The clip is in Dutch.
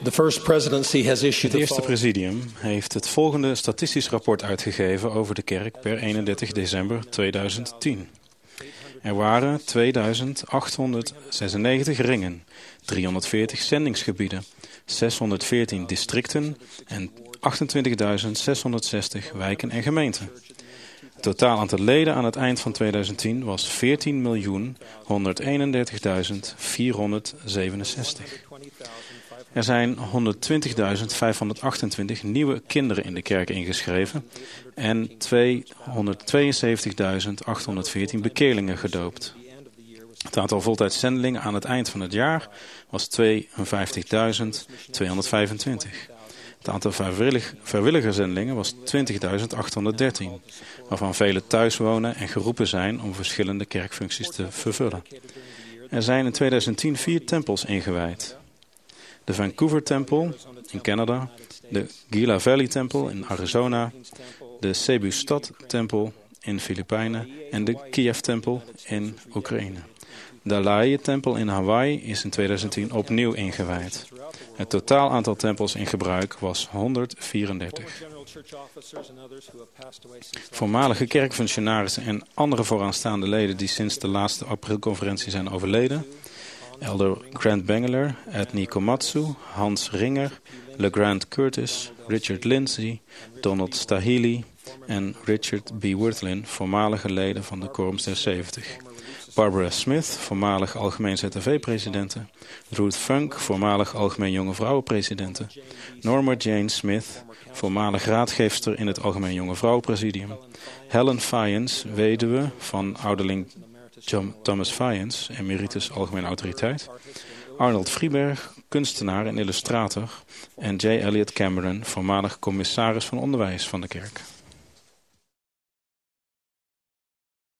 The first presidency has issued Het eerste presidium heeft het volgende statistisch rapport uitgegeven over de kerk per 31 december 2010. Er waren 2896 ringen, 340 zendingsgebieden, 614 districten en 28.660 wijken en gemeenten. Het totaal aantal leden aan het eind van 2010 was 14.131.467. Er zijn 120.528 nieuwe kinderen in de kerk ingeschreven en 272.814 bekeerlingen gedoopt. Het aantal voltijds zendelingen aan het eind van het jaar was 52.225. Het aantal vrijwilligerzendelingen was 20.813, waarvan vele thuis wonen en geroepen zijn om verschillende kerkfuncties te vervullen. Er zijn in 2010 4 tempels ingewijd. De Vancouver-tempel in Canada, de Gila Valley-tempel in Arizona, de Cebu-stad-tempel in Filipijnen en de Kiev-tempel in Oekraïne. De Laie-tempel in Hawaii is in 2010 opnieuw ingewijd. Het totaal aantal tempels in gebruik was 134. Voormalige kerkfunctionarissen en andere vooraanstaande leden die sinds de laatste aprilconferentie zijn overleden: Elder Grant Bengeler, Ethne Komatsu, Hans Ringer, LeGrand Curtis, Richard Lindsay, Donald Stahili en Richard B. Worthlin, voormalige leden van de Quorums der 70. Barbara Smith, voormalig Algemeen ZTV-presidente. Ruth Funk, voormalig Algemeen Jonge Vrouwen-presidente. Norma Jane Smith, voormalig raadgeefster in het Algemeen Jonge Vrouwen-presidium. Helen Fyans, weduwe van ouderling Thomas Fyans, emeritus Algemeen Autoriteit. Arnold Frieberg, kunstenaar en illustrator. En J. Elliot Cameron, voormalig commissaris van onderwijs van de kerk.